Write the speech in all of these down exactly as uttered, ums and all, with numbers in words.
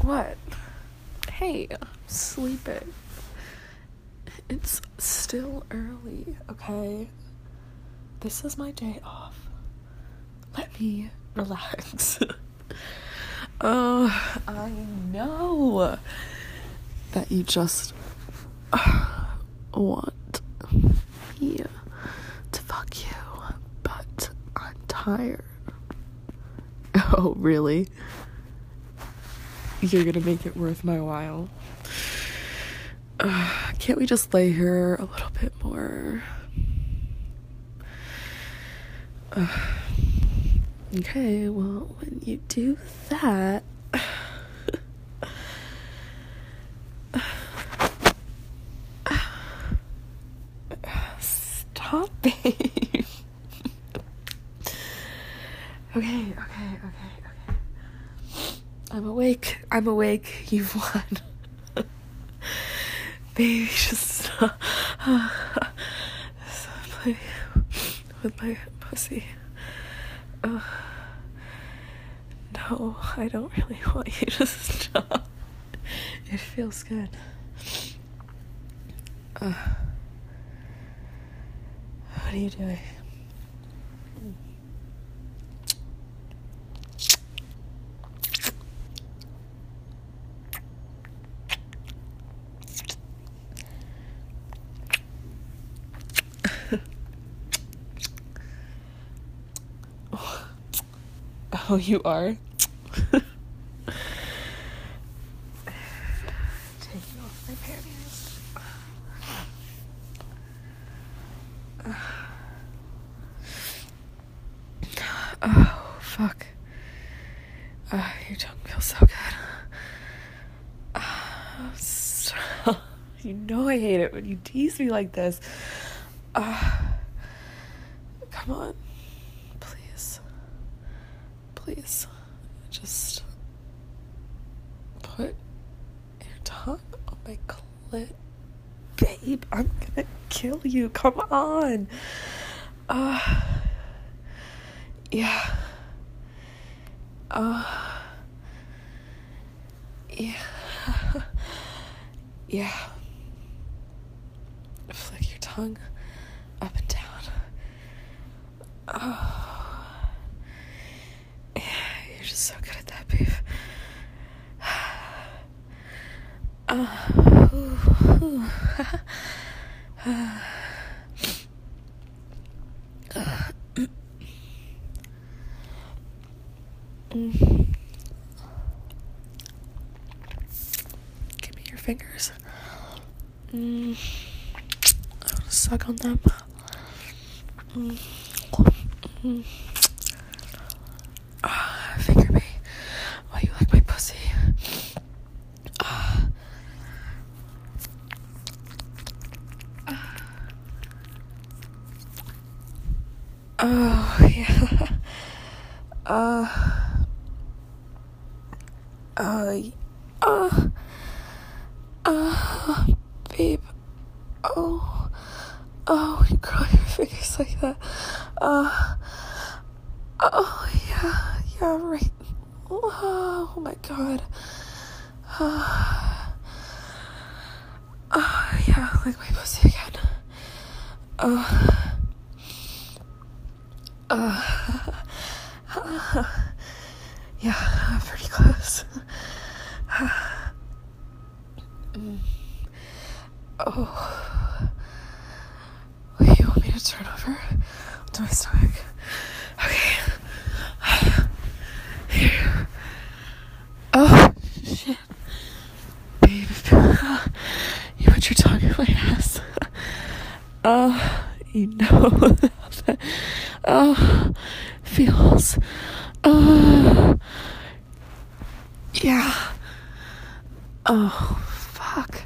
What? Hey, I'm sleeping. It's still early, okay? This is my day off. Let me relax. uh, I know that you just uh, want me to fuck you, but I'm tired. Oh, really? You're gonna make it worth my while? Uh, can't we just lay here a little bit more? Uh, okay, well, when you do that... Stop, babe. Okay, okay, okay, okay. I'm awake. I'm awake. You've won. Baby, just uh, play with my pussy. Uh, no, I don't really want you to stop. It feels good. Uh, what are you doing? Oh, you are? Taking off my panties. Oh, fuck. Uh, your tongue feels so good. Uh, stop. You know I hate it when you tease me like this. Uh, come on. Please. Please. Just put your tongue on my clit. Babe, I'm gonna kill you. Come on. Uh, yeah. Uh, yeah. Yeah. Flick your tongue up and down. Oh. Yeah, you're just so good at that, babe. Uh, ooh, ooh. uh, uh, mm. Give me your fingers. Mm. I want to suck on them. Mm. Mm. Uh, finger me while you lick my pussy. Uh. Uh. Oh, yeah. Uh. Uh. Uh. Uh. Babe. Oh. Oh, you curl your fingers like that. Uh. Oh, yeah. Yeah, right. Oh, my God. Uh. Oh, yeah, like my pussy again. Uh. Uh. uh yeah, I'm pretty close. mm. Oh. Wait, you want me to turn over to my stomach? Okay. Here. Oh, shit. Babe. You put your tongue in my ass. Oh, you know that. Oh, feels. Oh. Yeah. Oh, fuck.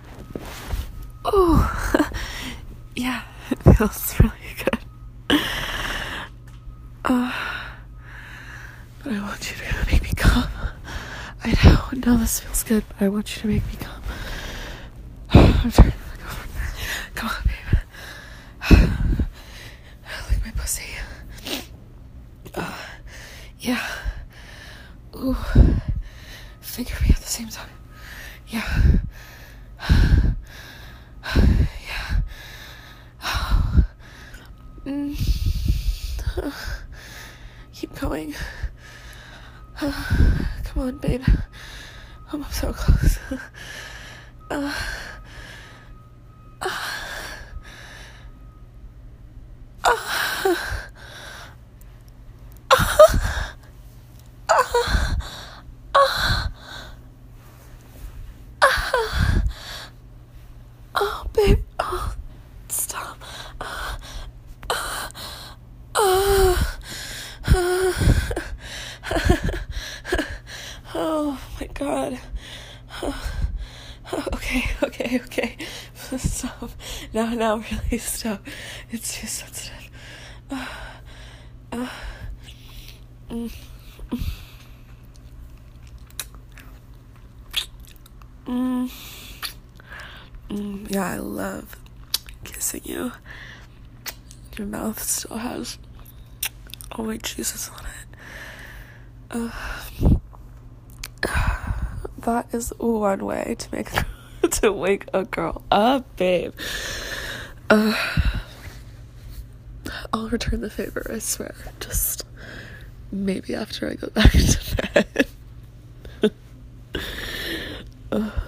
Oh. Yeah, it feels really good. Uh, but I want you to make me come. I know, no, this feels good, but I want you to make me come. I'm turning back over. Come on, babe. Lick my pussy. Uh, yeah. Ooh. Finger me at the going. Uh, come on, babe. I'm so close. uh, uh, uh, oh, babe. Oh, stop. Uh, uh, uh, uh, oh, my God. Uh, okay, okay, okay. Stop. Now, now, really stop. It's too sensitive. Uh, uh, mm, mm, mm, yeah, I love kissing you. Your mouth still has all my juices on it. Uh, that is one way to make to wake a girl up, babe. Uh, I'll return the favor, I swear. Just maybe after I go back to bed. uh.